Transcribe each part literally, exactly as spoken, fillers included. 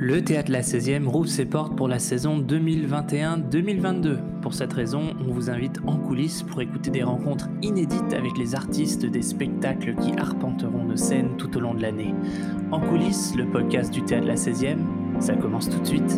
Le Théâtre La seizième rouvre ses portes pour la saison deux mille vingt et un deux mille vingt-deux. Pour cette raison, on vous invite en coulisses pour écouter des rencontres inédites avec les artistes des spectacles qui arpenteront nos scènes tout au long de l'année. En coulisses, le podcast du Théâtre La seizième, ça commence tout de suite.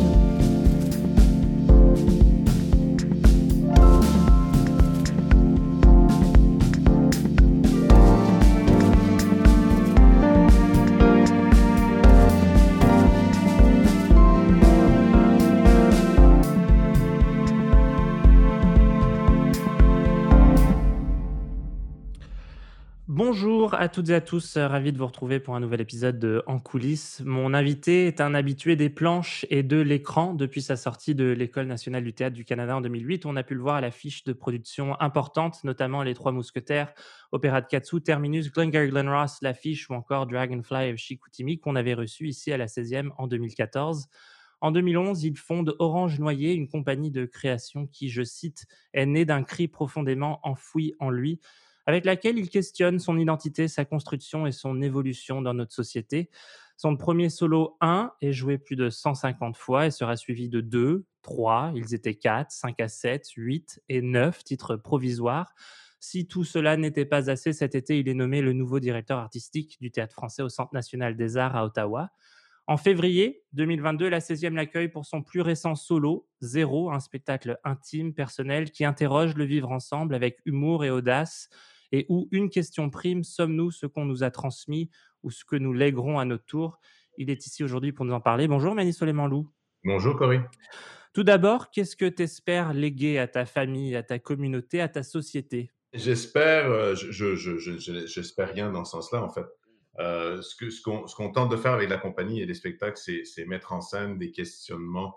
Bonjour à toutes et à tous, euh, ravi de vous retrouver pour un nouvel épisode de En coulisses. Mon invité est un habitué des planches et de l'écran depuis sa sortie de l'École nationale du théâtre du Canada en deux mille huit. On a pu le voir à l'affiche de productions importantes, notamment Les Trois Mousquetaires, Opéra de Katsu, Terminus, Glengarry Glen Ross, l'affiche ou encore Dragonfly of Chicoutimi qu'on avait reçu ici à la seizième en deux mille quatorze. En deux mille onze, il fonde Orange Noyer, une compagnie de création qui, je cite, est née d'un cri profondément enfoui en lui, avec laquelle il questionne son identité, sa construction et son évolution dans notre société. Son premier solo un est joué plus de cent cinquante fois et sera suivi de deux, trois, ils étaient quatre, cinq à sept, huit et neuf titres provisoires. Si tout cela n'était pas assez, cet été, il est nommé le nouveau directeur artistique du Théâtre français au Centre national des arts à Ottawa. En février deux mille vingt-deux, la seizième l'accueille pour son plus récent solo, Zéro, un spectacle intime, personnel, qui interroge le vivre ensemble avec humour et audace, et où une question prime: sommes-nous ce qu'on nous a transmis ou ce que nous léguerons à notre tour? Il est ici aujourd'hui pour nous en parler. Bonjour Mani Soleimanlou. Bonjour Corinne. Tout d'abord, qu'est-ce que tu espères léguer à ta famille, à ta communauté, à ta société? J'espère, heu, je je je je je j'espère rien dans ce sens-là, en fait. Heu, ce que ce qu'on ce qu'on tente de faire avec la compagnie et les spectacles, c'est c'est mettre en scène des questionnements,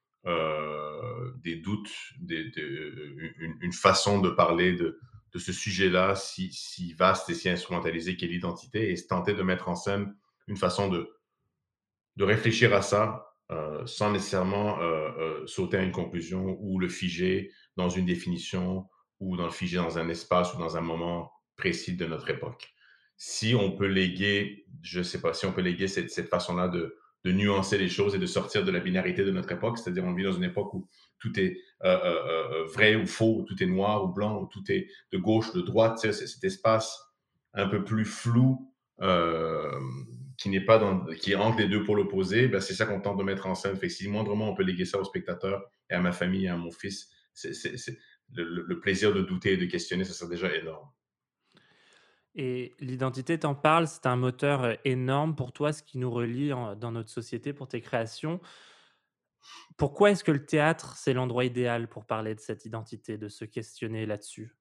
heu, des doutes, des de une une façon de parler de de ce sujet-là si si vaste et si instrumentalisé qu'est l'identité, et se tenter de mettre en scène une façon de de réfléchir à ça, heu, sans nécessairement, heu heu, sauter à une conclusion ou le figer dans une définition ou dans le figer dans un espace ou dans un moment précis de notre époque. Si on peut léguer, je sais pas, si on peut léguer cette cette façon-là de de nuancer les choses et de sortir de la binarité de notre époque, c'est-à-dire on vit dans une époque où tout est, heu heu heu, vrai ou faux, où tout est noir ou blanc, où tout est de gauche, de droite, tu sais? C'est cet espace un peu plus flou, hem qui n'est pas dans, qui est entre les deux pôles opposés, ben, c'est ça qu'on tente de mettre en scène. Fait que si moindrement on peut léguer ça aux spectateurs et à ma famille et à mon fils, c'est, c'est, c'est le, le- le plaisir de douter et de questionner, ça serait déjà énorme. Et l'identité, t'en parles, c'est un moteur euh, énorme pour toi, ce qui nous relie en- dans notre société, pour tes créations. Pourquoi est-ce que le théâtre, c'est l'endroit idéal pour parler de cette identité, de se questionner là-dessus?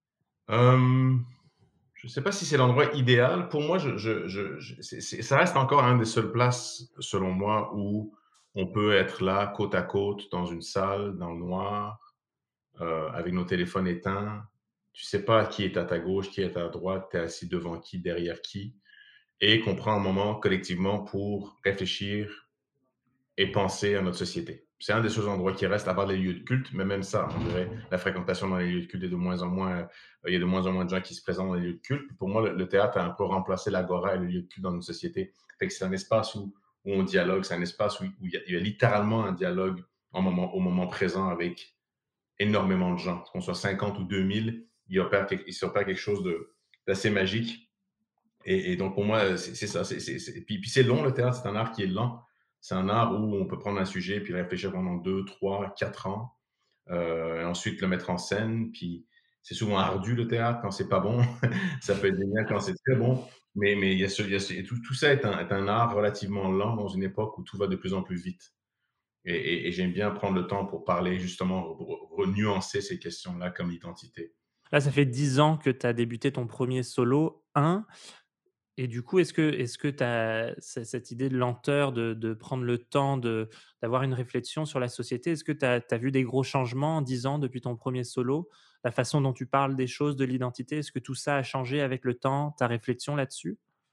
Euh, je ne sais pas si c'est l'endroit idéal. Pour moi, je, je, je, je- c'est- c'est- ça reste encore un des seules places, selon moi, où on peut être là, côte à côte, dans une salle, dans le noir, euh, avec nos téléphones éteints. Tu sais pas qui est à ta gauche, qui est à ta droite, tu es assis devant qui, derrière qui. Et qu'on prend un moment collectivement pour réfléchir et penser à notre société. C'est un des seuls endroits qui restent à part les lieux de culte, mais même ça, on dirait, la fréquentation dans les lieux de culte est de moins en moins, euh, il y a de moins en moins de gens qui se présentent dans les lieux de culte. Pour moi, le, le théâtre a un peu remplacé l'agora et le lieu de culte dans notre société. Fait que c'est un espace où, où on dialogue, c'est un espace où, où il, y a, il y a littéralement un dialogue au moment, au moment présent avec énormément de gens. Qu'on soit cinquante ou deux mille, il opère, il s'opère quelque chose de, d'assez magique. Et, et donc, pour moi, c'est c'est ça. C'est, c'est, c'est- Puis, puis c'est long, le théâtre, c'est un art qui est lent. C'est un art où on peut prendre un sujet puis réfléchir pendant deux, trois, quatre ans, euh, et ensuite le mettre en scène. Puis c'est souvent ardu, le théâtre, quand c'est pas bon. Ça peut être génial quand c'est très bon. Mais, mais il y a ce- il y a ce- tout, tout ça est un, est un art relativement lent dans une époque où tout va de plus en plus vite. Et, et- et j'aime bien prendre le temps pour parler, justement, pour renuancer ces questions-là comme l'identité. Là, ça fait dix ans que tu as débuté ton premier solo, un. Et du coup, est-ce que est-ce que tu as cette idée de lenteur, de de prendre le temps de d'avoir une réflexion sur la société, est-ce que tu as vu des gros changements en dix ans depuis ton premier solo? La façon dont tu parles des choses, de l'identité, est-ce que tout ça a changé avec le temps, ta réflexion là-dessus?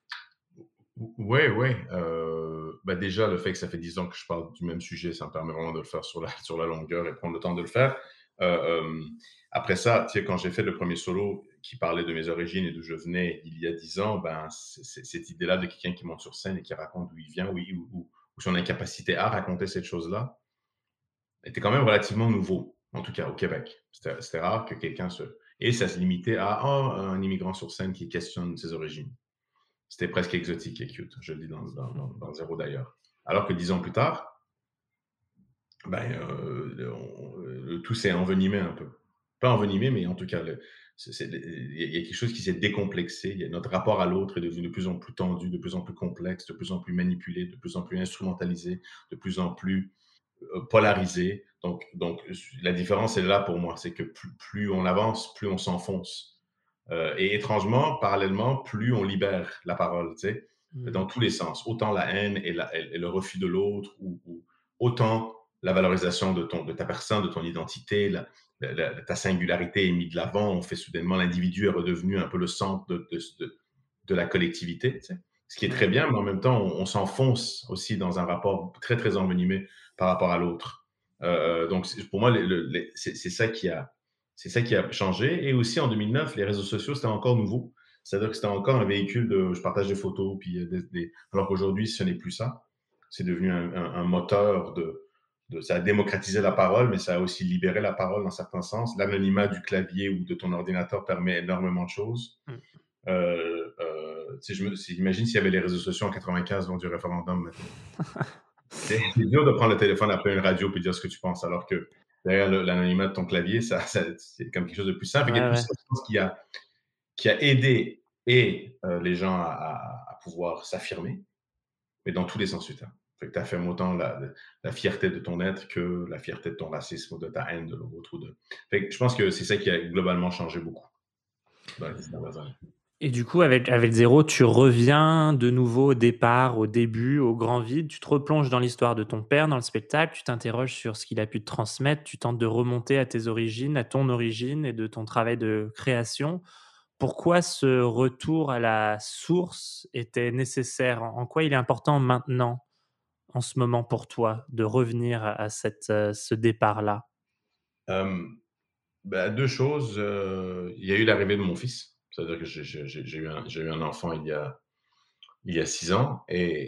Ouais, ouais. Heu, bah, déjà, le fait que ça fait dix ans que je parle du même sujet, ça me permet vraiment de le faire sur la sur la longueur et prendre le temps de le faire. Heu, hem, Après ça, tu sais, quand j'ai fait le premier solo qui parlait de mes origines et d'où je venais il y a dix ans, ben, c'est c'est cette idée-là de quelqu'un qui monte sur scène et qui raconte d'où il vient, oui, où où ou son incapacité à raconter cette chose-là était quand même relativement nouveau, en tout cas au Québec. C'était c'était rare que quelqu'un se et ça se limitait à: «Ah, un immigrant sur scène qui questionne ses origines». C'était presque exotique et cute, je le dis dans dans dans dans Zéro d'ailleurs. Alors que dix ans plus tard, ben, heu, le on le tout s'est envenimé un peu. Pas envenimé, mais en tout cas, le c'est c'est il y a il y a quelque chose qui s'est décomplexé. Il y a notre rapport à l'autre est devenu de plus en plus tendu, de plus en plus complexe, de plus en plus manipulé, de plus en plus instrumentalisé, de plus en plus, heu, polarisé. Donc donc la différence est là pour moi, c'est que plus plus on avance, plus on s'enfonce. Heu et étrangement, parallèlement, plus on libère la parole, tu sais? Mmh. Dans tous les sens. Autant la haine et la et et le refus de l'autre ou ou autant la valorisation de ton de ta personne, de ton identité, la la la ta singularité est mise de l'avant. On fait soudainement l'individu est redevenu un peu le centre de de de de la collectivité, tu sais? Ce qui est très Ouais. bien, mais en même temps, on on s'enfonce aussi dans un rapport très, très envenimé par rapport à l'autre. Heu, donc c'est pour moi, le le les c'est c'est ça qui a c'est ça qui a changé et aussi en deux mille neuf, les réseaux sociaux, c'était encore nouveau. C'est-à-dire que c'était encore un véhicule de je partage des photos, puis euh, des, des- alors qu'aujourd'hui, ce n'est plus ça. C'est devenu un, un- un moteur de, de. Ça a démocratisé la parole, mais ça a aussi libéré la parole dans certains sens. L'anonymat du clavier ou de ton ordinateur permet énormément de choses. Mmh. Euh, euh, tu sais, je me, si- imagine s'il y avait les réseaux sociaux en quatre-vingt-quinze lors du référendum maintenant. C'est c'est dur de prendre le téléphone après une radio puis dire ce que tu penses, alors que derrière le- l'anonymat de ton clavier, ça, ça- c'est comme quelque chose de plus simple. Il y a Ouais, tout ouais. ça, je pense, qui a, qui a aidé et euh, les gens à, à- à pouvoir s'affirmer, mais dans tous les sens du terme. Fait que tu affirmes autant la, la fierté de ton être que la fierté de ton racisme ou de ta haine de l'autre. Ou de... Fait que je pense que c'est ça qui a globalement changé beaucoup dans les dix dernières années. Et du coup, avec avec Zéro, tu reviens de nouveau au départ, au début, au grand vide. Tu te replonges dans l'histoire de ton père, dans le spectacle, tu t'interroges sur ce qu'il a pu te transmettre, tu tentes de remonter à tes origines, à ton origine et de ton travail de création. Pourquoi ce retour à la source était nécessaire? En en quoi il est important maintenant, en ce moment pour toi, de revenir à à cette, heu, ce départ-là? Euh, ben, deux choses. Euh, il y a eu l'arrivée de mon fils. C'est-à-dire que j'ai j'ai- j'ai- j'ai eu, un- j'ai eu un enfant il y a, il y a six ans.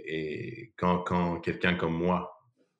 Et, et quand, quand quelqu'un comme moi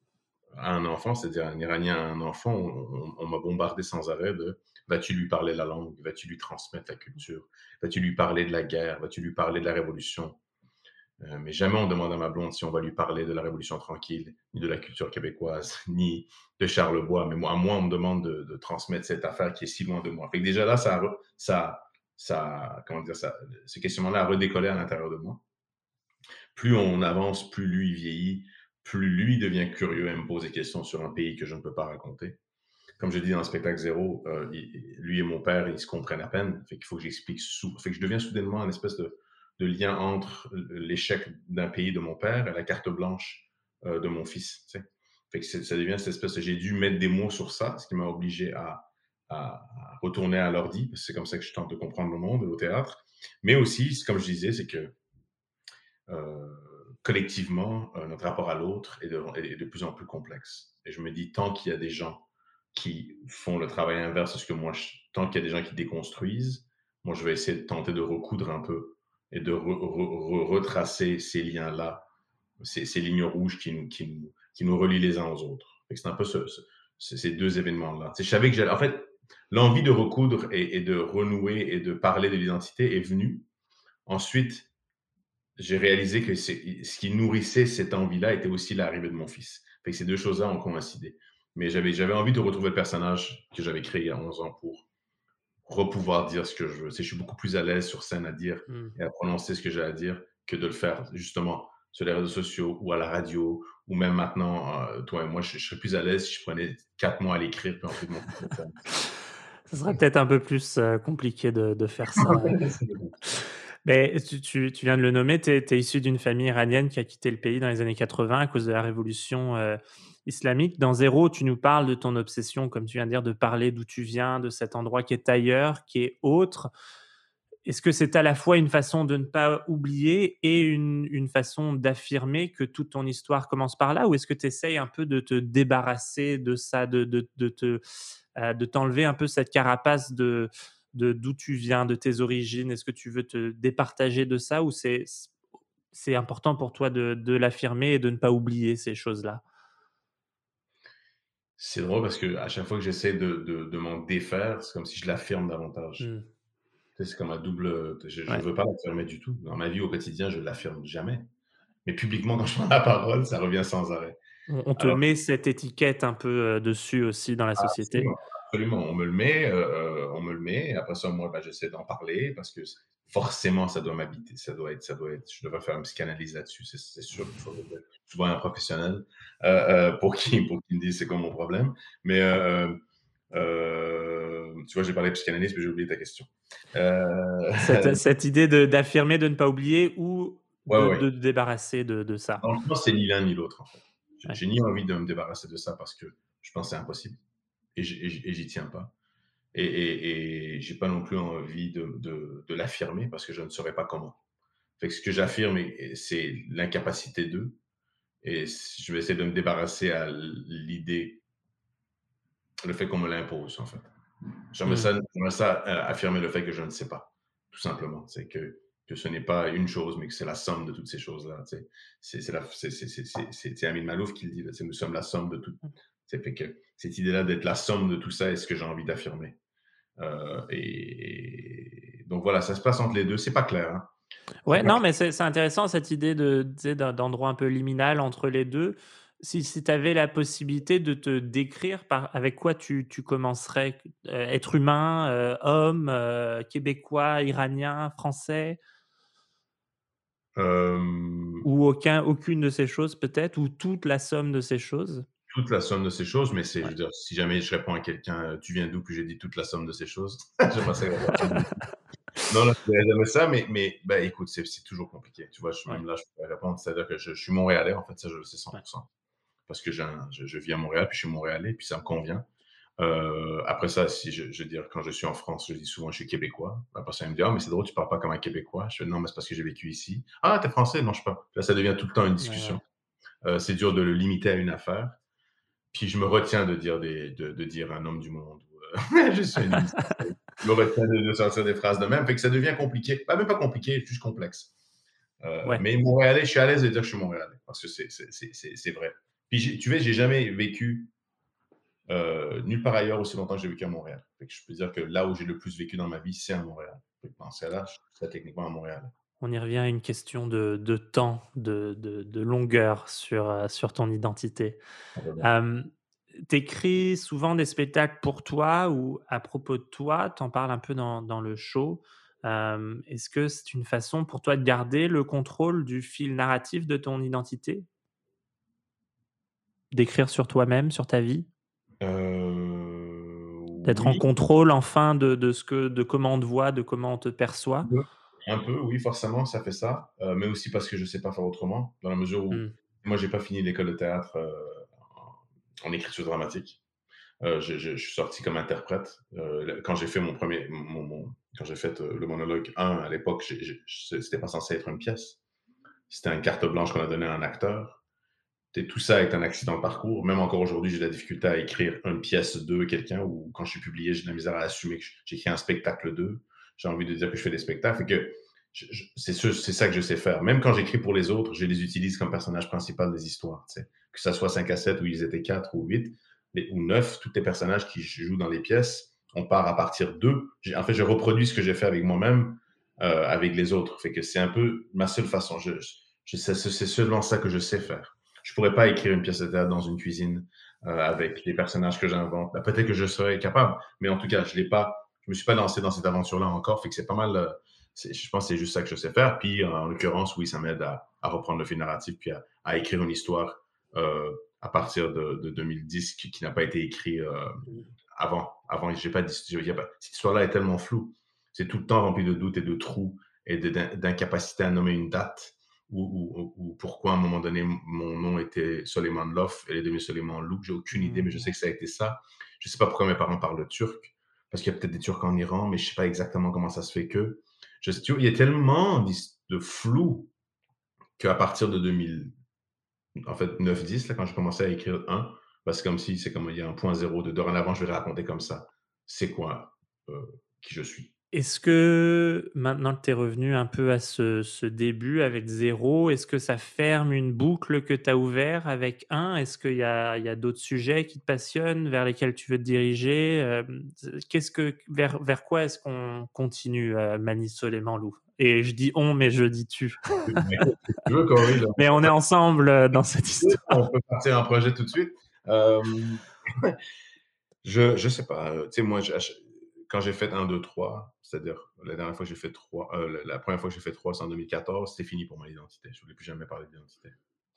a un enfant, c'est-à-dire un Iranien a un enfant, on, on- on m'a bombardé sans arrêt de vas-tu lui parler la langue, vas-tu lui transmettre la culture, vas-tu lui parler de la guerre, vas-tu lui parler de la révolution. Euh, mais jamais on demande à ma blonde si on va lui parler de la Révolution tranquille, ni de la culture québécoise, ni de Charlebois. Mais moi, à moi, on me demande de, de transmettre cette affaire qui est si loin de moi. Fait que déjà là, ça, a re- ça, ça, comment dire ça, ce questionnement-là a redécollé à l'intérieur de moi. Plus on avance, plus lui vieillit, plus lui devient curieux et me pose des questions sur un pays que je ne peux pas raconter. Comme je dis dans le spectacle Zéro, euh, il- lui et mon père, ils se comprennent à peine. Fait qu'il faut que j'explique. Sous... Fait que je deviens soudainement un espèce de, de lien entre l'échec d'un pays de mon père et la carte blanche euh, de mon fils. Tu sais. Fait que ça devient cette espèce de... J'ai dû mettre des mots sur ça, ce qui m'a obligé à, à, à retourner à l'ordi, parce que c'est comme ça que je tente de comprendre le monde au théâtre. Mais aussi, comme je disais, c'est que euh, collectivement, euh, notre rapport à l'autre est de, est de plus en plus complexe. Et je me dis, tant qu'il y a des gens qui font le travail inverse de ce que moi, je, tant qu'il y a des gens qui déconstruisent, moi, je vais essayer de tenter de recoudre un peu et de re, re, re, retracer ces liens-là, ces, ces, lignes rouges qui nous, qui, nous, qui nous relient les uns aux autres. C'est un peu ce, ce, ces deux événements-là. Je savais que j'allais... En fait, l'envie de recoudre et, et de renouer et de parler de l'identité est venue. Ensuite, j'ai réalisé que c'est, ce qui nourrissait cette envie-là était aussi l'arrivée de mon fils. Fait que ces deux choses-là ont coïncidé. Mais j'avais, j'avais envie de retrouver le personnage que j'avais créé à onze ans pour repouvoir dire ce que je veux. C'est, je suis beaucoup plus à l'aise sur scène à dire Mmh. et à prononcer ce que j'ai à dire que de le faire justement sur les réseaux sociaux ou à la radio ou même maintenant, euh, toi et moi, je, je serais plus à l'aise si je prenais quatre mois à l'écrire puis ensuite monter sur scène. Ce sera peut-être un peu plus, heu, compliqué de de faire ça. Mais tu tu tu viens de le nommer, tu es tu es issu d'une famille iranienne qui a quitté le pays dans les années quatre-vingts à cause de la révolution, heu, islamique. Dans Zéro, tu nous parles de ton obsession, comme tu viens de dire, de parler d'où tu viens, de cet endroit qui est ailleurs, qui est autre. Est-ce que c'est à la fois une façon de ne pas oublier et une une façon d'affirmer que toute ton histoire commence par là? Ou est-ce que tu essayes un peu de te débarrasser de ça, de de de te, heu, de t'enlever un peu cette carapace de de d'où tu viens, de tes origines? Est-ce que tu veux te départager de ça ou c'est c'est important pour toi de de l'affirmer et de ne pas oublier ces choses-là? C'est drôle parce qu'à chaque fois que j'essaie de de de m'en défaire, c'est comme si je l'affirme davantage. Mmh. Tu sais, c'est comme un double, je je Ouais. veux pas l'affirmer du tout. Dans ma vie au quotidien, je l'affirme jamais. Mais publiquement, quand je prends la parole, ça revient sans arrêt. On on te Alors met cette étiquette un peu, heu, dessus aussi dans la société? absolument, absolument, on me le met, heu heu, on me le met et après ça, moi, bah, j'essaie d'en parler parce que c forcément, ça doit m'habiter, ça doit être ça doit être je devrais faire une psychanalyse là-dessus, c'est c'est sûr qu'il faudrait que je vois un professionnel, heu heu, pour qu'il pour qu'il me dise c'est quoi mon problème. Mais heu heu, tu vois, j'ai parlé de psychanalyse, mais j'ai oublié ta question. Heu, Cette cette idée de d'affirmer, de ne pas oublier ou ouais, de ouais. de te débarrasser de de ça? Franchement, c'est ni l'un ni l'autre, en fait. J'ai Ouais. j'ai ni envie de me débarrasser de ça parce que je pense que c'est impossible et j et j et j'y tiens pas. Et et et j'ai pas non plus envie de de de l'affirmer parce que je ne saurais pas comment. Fait que ce que j'affirme et et c'est l'incapacité d'eux et s je vais essayer de me débarrasser à l'idée, le fait qu'on me l'impose, en fait. J'aimerais Mmh. ça j'aimerais ça, heu, affirmer le fait que je ne sais pas, tout simplement. C'est que que ce n'est pas une chose, mais que c'est la somme de toutes ces choses-là, tu sais? C'est c'est la c'est c'est c'est c'est c'est c'est Amin Malouf qui le dit, là, tu sais: «Nous sommes la somme de tout». Ça fait que cette idée-là d'être la somme de tout ça est ce que j'ai envie d'affirmer. Heu et donc voilà, ça se passe entre les deux. C'est pas clair, hein. C'est Ouais, pas non, clair. mais c'est c'est intéressant cette idée de tu sais, d'en d'endroit un peu liminal entre les deux. Si si tu avais la possibilité de te décrire par avec quoi tu tu commencerais? Heu, être humain, heu, homme, heu, québécois, iranien, français? Hem, Ou aucun aucune de ces choses peut-être? Ou toute la somme de ces choses? toute la somme de ces choses, mais c'est je Ouais. veux dire, si jamais je réponds à quelqu'un, heu: «Tu viens d'où?» puis j'ai dit toute la somme de ces choses, j'aimerais ça que la personne dise non, non, je dirais jamais ça, mais mais bah, écoute, c'est c'est toujours compliqué. Tu vois? Je Ouais, même là, je pourrais répondre, c'est-à-dire que je je suis montréalais, en fait, ça, je le sais ouais. cent pour cent parce que j'ai un je je vis à Montréal, puis je suis montréalais, puis ça me convient. Heu, après ça, si je je veux dire, quand je suis en France, je dis souvent: «Je suis québécois». La personne me dit: «Ah, mais c'est drôle, tu parles pas comme un Québécois». Je fais: «Non, mais c'est parce que j'ai vécu ici». «Ah, tu es français?» «Non, je suis pas». Là, ça devient tout le temps une Ouais, ouais. discussion. Heu, c'est dur de le limiter à une affaire. Puis je me retiens de dire des de de dire un homme du monde ou, heu, je suis un initiateur. Je me retiens de de sortir des phrases de même, fait que ça devient compliqué. Bah, même pas compliqué, juste complexe. Heu, Ouais. mais montréalais, je suis à l'aise de dire que je suis montréalais parce que c'est c'est c'est c'est c'est vrai. Puis j'ai tu vois, j'ai jamais vécu, heu, nulle part ailleurs aussi longtemps que j'ai vécu à Montréal. Fait que je peux dire que là où j'ai le plus vécu dans ma vie, c'est à Montréal. Fait que dans ce cas-là, je serais techniquement à Montréal. On y revient à une question de de temps, de de de longueur sur, heu, sur ton identité. Complètement. Hem, tu souvent des spectacles pour toi ou à propos de toi, tu en parles un peu dans dans le show. Hem, est-ce que c'est une façon pour toi de garder le contrôle du fil narratif de ton identité? D'écrire sur toi-même, sur ta vie? Heu, D'être en oui. contrôle enfin de de ce que de comment on te voit, de comment on te perçoit? Peu, un peu, oui, forcément, ça fait ça, heu, mais aussi parce que je sais pas faire autrement, dans la mesure où Mmh. moi, j'ai pas fini l'école de théâtre, heu, en en écriture dramatique. Heu, je je je suis sorti comme interprète, heu, le quand j'ai fait mon premier mon mon quand j'ai fait, heu, le monologue un à l'époque, j'ai j'ai c c'était pas censé être une pièce. C'était une carte blanche qu'on a donnée à un acteur. Et tout ça est un accident de parcours. Même encore aujourd'hui, j'ai de la difficulté à écrire une pièce de quelqu'un ou quand je suis publié, j'ai de la misère à assumer que j'écris un spectacle d'eux. J'ai envie de dire que je fais des spectacles. Fait que je, je, c'est ce- c'est ça que je sais faire. Même quand j'écris pour les autres, je les utilise comme personnage principal des histoires. Tu sais. Que ça soit cinq à sept où ils étaient quatre ou huit ou neuf, tous les personnages qui jouent dans les pièces, on part à partir d'eux. J'ai- En fait, je reproduis ce que j'ai fait avec moi-même, euh, avec les autres. Fait que c'est un peu ma seule façon. Je, je, je sais- c'est seulement ça que je sais faire. Je pourrais pas écrire une pièce de théâtre dans une cuisine euh, avec les personnages que j'invente. Ben, peut-être que je serais capable, mais en tout cas, je l'ai pas. Je me suis pas lancé dans cette aventure-là encore, fait que c'est pas mal. Euh, c'est- je pense que c'est juste ça que je sais faire. Puis, en l'occurrence, oui, ça m'aide à, à reprendre le fil narratif puis à, à écrire une histoire euh, à partir de, de deux mille dix qui, qui n'a pas été écrite euh, avant. Avant, j'ai pas, dit- il y a pas- cette histoire-là est tellement floue. C'est tout le temps rempli de doutes et de trous et de- d'in- d'incapacité à nommer une date ou, ou- ou pourquoi à un moment donné mon nom était Soleiman Lof et est devenu Soleiman Lou. J'ai aucune idée, mais je Mmh. sais que ça a été ça. Je sais pas pourquoi mes parents parlent turc, parce qu'il y a peut-être des Turcs en Iran, mais je sais pas exactement comment ça se fait que. Je, tu vois, il y a tellement d'his- de flou qu'à partir de deux mille, en fait neuf dix, là, quand j'ai commencé à écrire un, bah, c'est comme si c'est comme il y a un point zéro de dorénavant, je vais raconter comme ça. C'est quoi euh, qui je suis? Est-ce que maintenant que tu es revenu un peu à ce ce début avec zéro, est-ce que ça ferme une boucle que tu as ouvert avec un? Est-ce qu'il y a il y a d'autres sujets qui te passionnent, vers lesquels tu veux te diriger? Hem, z qu'est-ce que vers vers quoi est-ce qu'on continue, heu, Mani Soleman Et je dis «on» mais je dis «tu». Bah, écoute, si tu veux, Corey, là, Mais on est ensemble, heu, dans cette on histoire. peut partir un projet tout de suite. Hem, je je sais pas, heu, tu sais, moi, je ach quand j'ai fait un deux trois, c'est-à-dire la dernière fois que j'ai fait trois, heu, la la première fois que j'ai fait trois, c'est en deux mille quatorze, c'était fini pour moi l'identité. Je voulais plus jamais parler d'identité.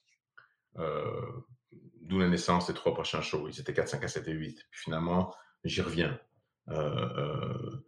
Heu, D'où la naissance des trois prochains shows. Ils étaient quatre, cinq, à sept et huit. Puis finalement, j'y reviens. Heu heu,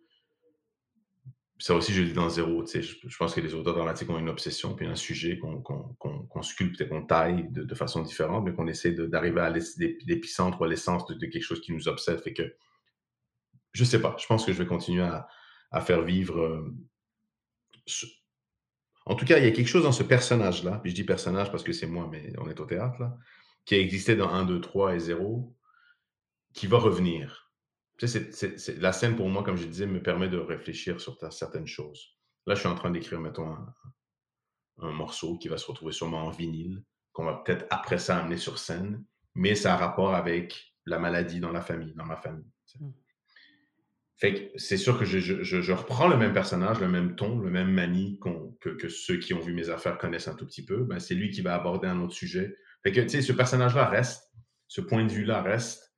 Ça aussi, je le dis dans Zéro, tu sais, je je pense que les auteurs dramatiques ont une obsession, puis un sujet qu'on qu'on qu'on qu'on sculpte et qu'on taille de de façon différente, mais qu'on essaie de d'arriver à l'ess l'ép l'épicentre ou à l'essence de de quelque chose qui nous obsède. Fait que, je sais pas, je pense que je vais continuer à à faire vivre, heu, ce en tout cas, il y a quelque chose dans ce personnage-là, puis je dis personnage parce que c'est moi, mais on est au théâtre là, qui a existé dans un, deux, trois et Zéro, qui va revenir. Tu sais, c'est c'est c'est la scène pour moi, comme je disais, me permet de réfléchir sur ta certaines choses. Là, je suis en train d'écrire, mettons, un un morceau qui va se retrouver sûrement en vinyle, qu'on va peut-être après ça amener sur scène, mais ça a rapport avec la maladie dans la famille, dans ma famille, tu sais. Mmh. Fait que c'est sûr que je je je je reprends le même personnage, le même ton, le même manie qu'on que que ceux qui ont vu mes affaires connaissent un tout petit peu. Ben, c'est lui qui va aborder un autre sujet. Fait que, tu sais, ce personnage-là reste, ce point de vue-là reste.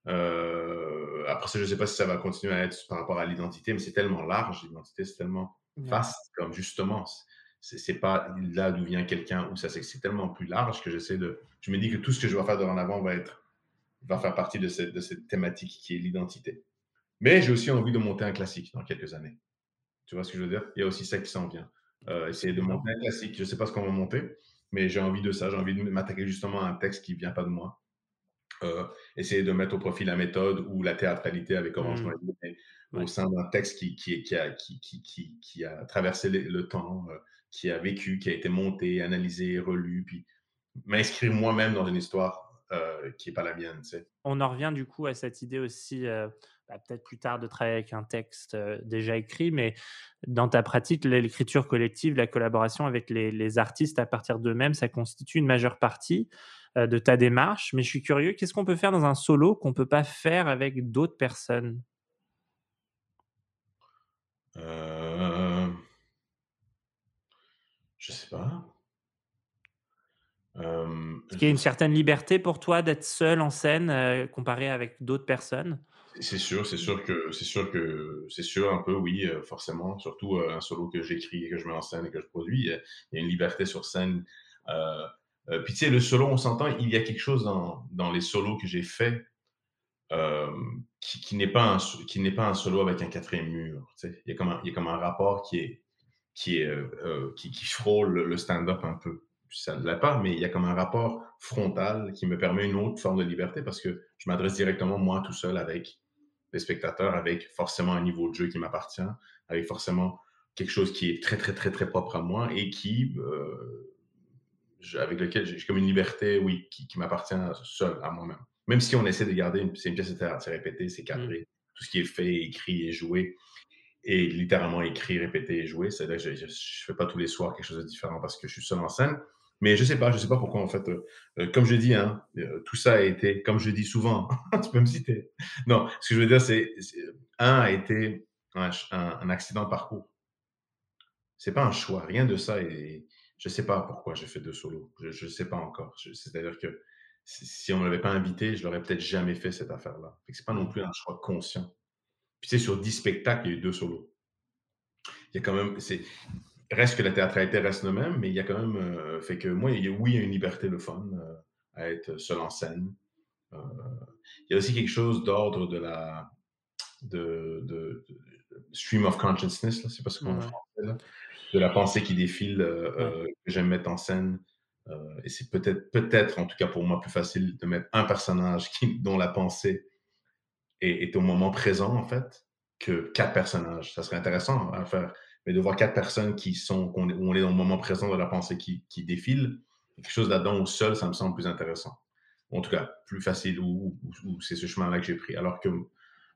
Heu, après ça, je sais pas si ça va continuer à être par rapport à l'identité, mais c'est tellement large, l'identité, c'est tellement Ouais. vaste, comme justement, c'est c'est pas là d'où vient quelqu'un, ou ça, c'est c'est tellement plus large que j'essaie de je me dis que tout ce que je vais faire de en avant va être va faire partie de cette de cette thématique qui est l'identité. Mais j'ai aussi envie de monter un classique dans quelques années. Tu vois ce que je veux dire? Il y a aussi ça qui s'en vient. Heu, essayer de Absolument. monter un classique. Je sais pas ce qu'on va monter, mais j'ai envie de ça. J'ai envie de m'attaquer justement à un texte qui vient pas de moi. Heu, Essayer de mettre au profit la méthode ou la théâtralité avec Orange Mmh. Money, mais au Ouais. sein d'un texte qui qui qui a qui qui qui qui a traversé les le temps, heu, qui a vécu, qui a été monté, analysé, relu, puis m'inscrire moi-même dans une histoire, heu, qui est pas la mienne, tu sais? On en revient du coup à cette idée aussi, heu, bah, peut-être plus tard de travailler avec un texte, heu, déjà écrit, mais dans ta pratique, l'é l'écriture collective, la collaboration avec les les artistes à partir d'eux-mêmes, ça constitue une majeure partie, heu, de ta démarche. Mais je suis curieux, qu'est-ce qu'on peut faire dans un solo qu'on peut pas faire avec d'autres personnes? Heu, je sais pas. Hem, Est-ce qu'il y a je une sais certaine liberté pour toi d'être seul en scène, heu, comparé avec d'autres personnes? C'est sûr, c'est sûr que c'est sûr que c'est sûr un peu, oui, heu, forcément, surtout, heu, un solo que j'écris et que je mets en scène et que je produis, il y a il y a une liberté sur scène, heu heu, puis tu sais, le solo, on s'entend, il y a quelque chose dans dans les solos que j'ai faits, hem, qui qui n'est pas un s qui n'est pas un solo avec un quatrième mur, tu sais? Il y a comme un il y a comme un rapport qui est qui est, heu heu, qui qui frôle le le stand-up un peu. Ça ne l'est pas, mais il y a comme un rapport frontal qui me permet une autre forme de liberté parce que je m'adresse directement, moi, tout seul avec les spectateurs, avec forcément un niveau de jeu qui m'appartient, avec forcément quelque chose qui est très, très, très, très propre à moi et qui, heu, je avec lequel j'ai j'ai comme une liberté, oui, qui qui m'appartient seul, à moi-même. Même si on essaie de garder une c'est une pièce de théâtre, c'est répété, c'est Mmh. cadré. Tout ce qui est fait, écrit et joué et littéralement écrit, répété et joué. C'est-à-dire que je, je, je fais pas tous les soirs quelque chose de différent parce que je suis seul en scène. Mais je sais pas, je sais pas pourquoi en fait. Euh, euh, comme je dis, hein, euh, tout ça a été, comme je dis souvent, tu peux me citer. Non, ce que je veux dire, c'est, c'est- un a été un, ch- un- un accident de parcours. C'est pas un choix, rien de ça. Et je sais pas pourquoi j'ai fait deux solos. Je, je sais pas encore. Je- C'est-à-dire que si, si on ne m'avait pas invité, je l'aurais peut-être jamais fait cette affaire-là. Fait que c'est pas non Mmh. plus un choix conscient. Puis tu sais, sur dix spectacles, il y a eu deux solos. Il y a quand même, c'est, reste que la théâtralité reste le même, mais il y a quand même, euh, fait que moi, il y a, oui, il y a une liberté, le fun, euh, à être seul en scène. Euh, il y a aussi quelque chose d'ordre de la, de, de, de- stream of consciousness, là, c'est pas ce qu'on en Ouais. français, là, de la pensée qui défile, Ouais. euh, euh, que j'aime mettre en scène. Euh, et c'est peut-être, peut-être, en tout cas pour moi, plus facile de mettre un personnage qui, dont la pensée est, est au moment présent, en fait, que quatre personnages. Ça serait intéressant à faire. Mais de voir quatre personnes qui sont, qu'on est, où on est dans le moment présent de la pensée qui, qui défile, quelque chose là-dedans au seul, ça me semble plus intéressant. Ou en tout cas, plus facile, ou, ou, ou c'est ce chemin-là que j'ai pris. Alors que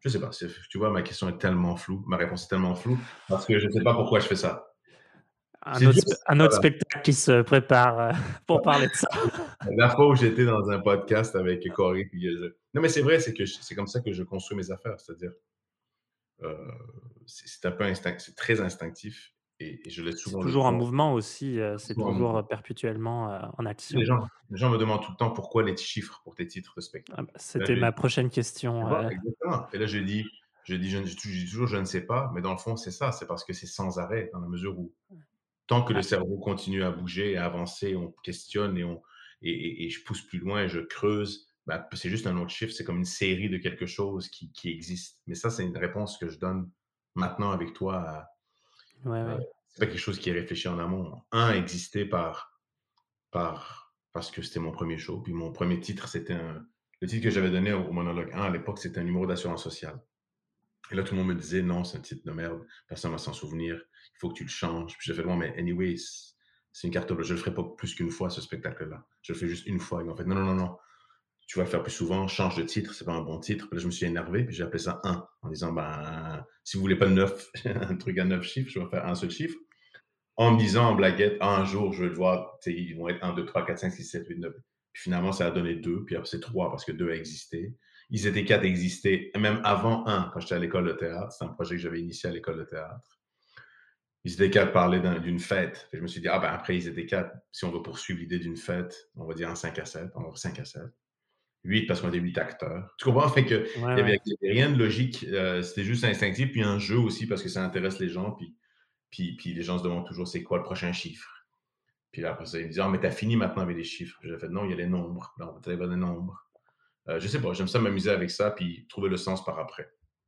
Je sais pas, c'est tu vois, ma question est tellement floue, ma réponse est tellement floue parce que je sais pas pourquoi je fais ça. Un C'est autre dur, sp un autre voilà. spectacle qui se prépare, heu, pour parler de ça. La fois où j'étais dans un podcast avec Corey puis, heu, non, mais c'est vrai, c'est que j c'est comme ça que je construis mes affaires, c'est-à-dire, heu, c'est c'est un peu instinct c'est très instinctif et et je laisse C'est souvent le toujours en fond mouvement aussi, heu, c'est souvent en toujours, mouvement. heu, perpétuellement, heu, en Les action. gens les gens me demandent tout le temps: «Pourquoi les chiffres pour tes titres de Ah spectacle?» bah, Là, c'était j'ai ma dit prochaine tu question, vois? heu, Exactement et là, j'ai dit j'ai dit: «Je ne» je dis toujours: «Je ne sais pas», mais dans le fond, c'est ça, c'est parce que c'est sans arrêt dans la mesure où tant que le ouais, cerveau continue à bouger et à avancer, on questionne et on et et et je pousse plus loin, je creuse, bah, c'est juste un autre chiffre, c'est comme une série de quelque chose qui qui existe. Mais ça, c'est une réponse que je donne maintenant avec toi à, ouais, heu, ouais. c'est pas quelque chose qui est réfléchi en amont. Un existait par par parce que c'était mon premier show, puis mon premier titre, c'était un le titre que j'avais donné au monologue un à l'époque, c'était un numéro d'assurance sociale. Et là, tout le monde me disait: «Non, c'est un titre de merde, personne va s'en souvenir, il faut que tu le changes». Puis j'ai fait: «Non, mais anyways, c'est une carte bleue, je le ferai pas plus qu'une fois ce spectacle-là. Je le fais juste une fois». Ils m'ont fait: «Non, non, non, non, tu vas le faire plus souvent, change de titre, c'est pas un bon titre». Puis là, je me suis énervé, puis j'ai appelé ça un en disant: «Ben, si vous voulez pas neuf un truc à neuf chiffres, je vais faire un seul chiffre». En me disant en blaguette: «Ah, un jour, je vais le voir, tu sais, ils vont être un, deux, trois, quatre, cinq, six, sept, huit, neuf». Puis finalement, ça a donné deux, puis après c'est trois parce que deux a existé. Ils étaient quatre existaient même avant un quand j'étais à l'école de théâtre. C'est un projet que j'avais initié à l'école de théâtre. Ils étaient quatre parlaient d'un d'une fête. Fait je me suis dit: «Ah ben, après ils étaient quatre, si on veut poursuivre l'idée d'une fête, on va dire un cinq à sept, on va faire cinq à sept. Huit parce qu'on était huit acteurs». Tu comprends? Fait qu'il Ouais, y ouais. avait il y avait rien de logique, heu, c'était juste instinctif, puis un jeu aussi parce que ça intéresse les gens, puis puis puis les gens se demandent toujours: «C'est quoi le prochain chiffre?» Puis là, après ça, il me dit: «Ah, mais t'as fini maintenant avec les chiffres». J'ai fait: «Non, il y a les nombres. Là, on va travailler les nombres». Heu, je sais pas, j'aime ça m'amuser avec ça, puis trouver le sens par après.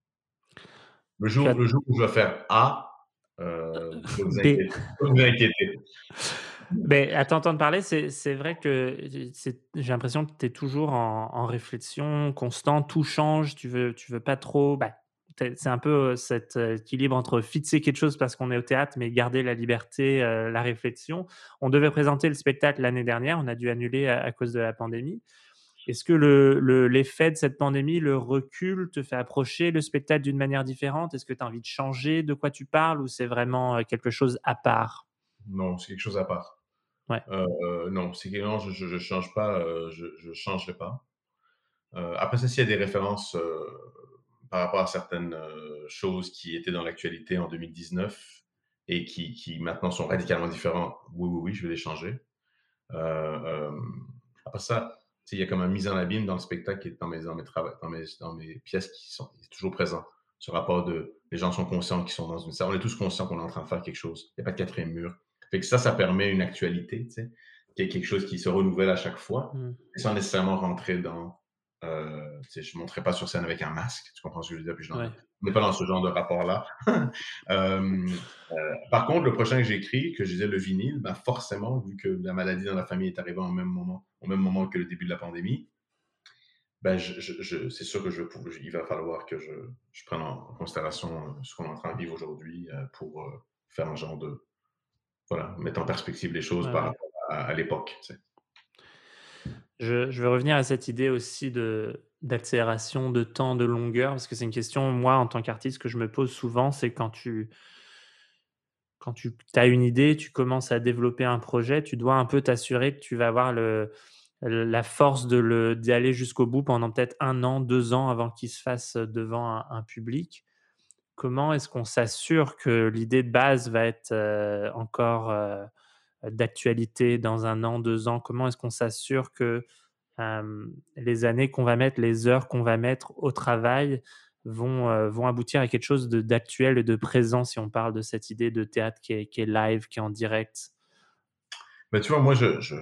Le Tu jour as le jour où je vais faire A, heu, vous pouvez vous B. inquiéter pas vous inquiéter. Beh, à t'entendre parler, c'est c'est vrai que c'est j'ai l'impression que tu es toujours en en réflexion constante, tout change, tu veux tu veux pas trop, bah, tu c'est un peu, heu, cet, heu, équilibre entre fixer quelque chose parce qu'on est au théâtre, mais garder la liberté, heu, la réflexion. On devait présenter le spectacle l'année dernière, on a dû annuler à à cause de la pandémie. Est-ce que le le l'effet de cette pandémie, le recul te fait approcher le spectacle d'une manière différente? Est-ce que tu as envie de changer de quoi tu parles ou c'est vraiment, heu, quelque chose à part? Non, c'est quelque chose à part. Ouais. Heu, non, c'est que non, je je je change pas, heu, je je changerai pas. Heu, après ça, s'il y a des références, heu, par rapport à certaines, heu, choses qui étaient dans l'actualité en deux mille dix-neuf et qui qui maintenant sont radicalement différentes, oui, oui, oui, je vais les changer. Heu, hem, après ça, tu sais, il y a comme une mise en abîme dans le spectacle qui est dans mes dans mes trava dans mes dans mes pièces qui sont qui est toujours présent. Ce rapport de les gens sont conscients qu'ils sont dans une salle. On est tous conscients qu'on est en train de faire quelque chose. Il y a pas de quatrième mur. Fait que ça, ça permet une actualité, tu sais, qu'il y ait quelque chose qui se renouvelle à chaque fois, Mmh. sans nécessairement rentrer dans, heu, tu sais, je ne monterai pas sur scène avec un masque, tu comprends ce que je veux dire? Puis je n'en Ouais. on n'est pas dans ce genre de rapport-là. Hem Par contre, le prochain que j'écris, que je disais le vinyle, ben forcément, vu que la maladie dans la famille est arrivée au même moment, au même moment que le début de la pandémie, ben je, je, je- c'est sûr que je, pour- il va falloir que je, je prenne en considération euh, ce qu'on est en train de vivre aujourd'hui euh, pour euh, faire un genre de, voilà, mettre en perspective les choses Ouais, par ouais. rapport à, à l'époque. Tu sais. Je je veux revenir à cette idée aussi de d'accélération, de temps, de longueur, parce que c'est une question, moi, en tant qu'artiste, que je me pose souvent, c'est quand tu quand tu as une idée, tu commences à développer un projet, tu dois un peu t'assurer que tu vas avoir le la force de le d'y aller jusqu'au bout pendant peut-être un an, deux ans avant qu'il se fasse devant un un public. Comment est-ce qu'on s'assure que l'idée de base va être, heu, encore, heu, d'actualité dans un an, deux ans? Comment est-ce qu'on s'assure que Hem, les années qu'on va mettre, les heures qu'on va mettre au travail vont, heu, vont aboutir à quelque chose de d'actuel et de présent, si on parle de cette idée de théâtre qui est qui est live, qui est en direct. Mais tu vois, moi, je, je,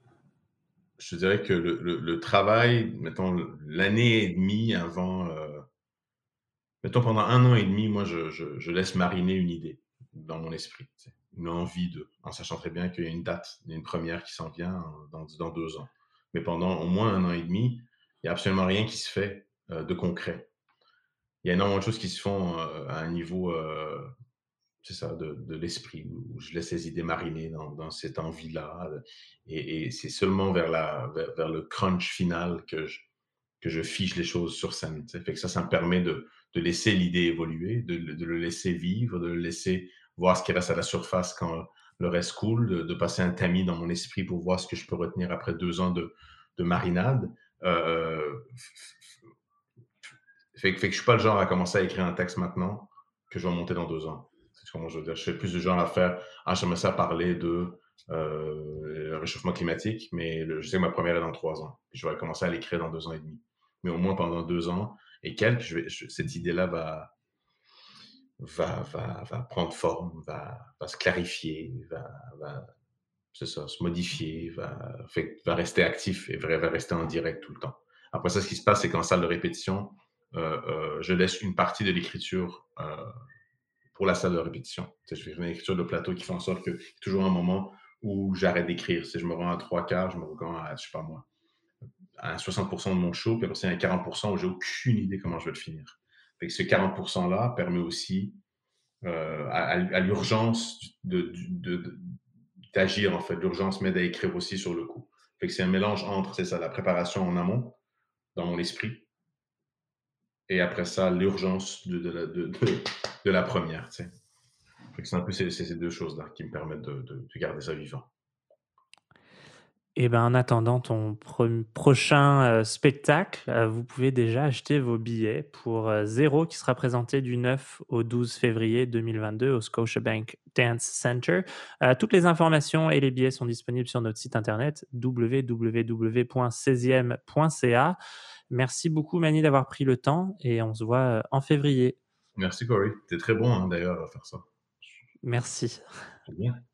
je dirais que le, le- le travail, mettons, l'année et demie avant, euh, mettons, pendant un an et demi, moi, je, je, je laisse mariner une idée dans mon esprit, tu sais, une envie de, en sachant très bien qu'il y a une date, il y a une première qui s'en vient euh, dans, dans deux ans. Mais pendant au moins un an et demi, il n'y a absolument rien qui se fait euh, de concret. Il y a énormément de choses qui se font euh, à un niveau, euh, c'est ça, de, de l'esprit, où je laisse les idées mariner dans, dans cette envie-là. Et, et c'est seulement vers, la, vers, vers le crunch final que je, que je fige les choses sur scène, tu sais? Fait que ça, ça me permet de de laisser l'idée évoluer, de le de le laisser vivre, de le laisser voir ce qui reste à la surface quand le reste coule, de de passer un tamis dans mon esprit pour voir ce que je peux retenir après deux ans de de marinade. Heu, fait que fait que je suis pas le genre à commencer à écrire un texte maintenant que je vais monter dans deux ans. Tu sais comment je veux dire? Je suis plus du genre à faire: «Ah, j'aimerais ça parler de, heu, le réchauffement climatique, mais le je sais que ma première est dans trois ans. Puis je vais commencer à l'écrire dans deux ans et demi. Mais au moins pendant deux ans et quelques, je vais je cette idée-là va va va va prendre forme, va va se clarifier, va va c'est ça, se modifier, va fait va rester actif et va va rester en direct tout le temps. Après ça, ce qui se passe, c'est qu'en salle de répétition, heu heu, je laisse une partie de l'écriture, heu, pour la salle de répétition. Tu sais, je fais une écriture de plateau qui fait en sorte qu'il y a toujours un moment où j'arrête d'écrire. Si je me rends à trois quarts, je me rends à, je sais pas moi, à soixante de mon show, puis après ça, il y a quarante où j'ai aucune idée comment je vais le finir. Fait que ce quarante là permet aussi, heu, à à à l'urgence de du de de d'agir en fait. L'urgence m'aide à écrire aussi sur le coup. Fait que c'est un mélange entre, c'est ça, la préparation en amont, dans mon esprit, et après ça, l'urgence de de la de de de la première, tu sais? Fait que c'est un peu ces ces ces deux choses-là qui me permettent de de de garder ça vivant. Et ben, en attendant ton prem prochain, heu, spectacle, heu, vous pouvez déjà acheter vos billets pour, heu, Zéro qui sera présenté du neuf au douze février deux mille vingt-deux au Scotiabank Dance Center. Heu, toutes les informations et les billets sont disponibles sur notre site internet w w w point seizième point c a. Merci beaucoup Mani d'avoir pris le temps et on se voit, heu, en février. Merci Corey. Tu es très bon, hein, d'ailleurs à faire ça. Merci. C'est bien.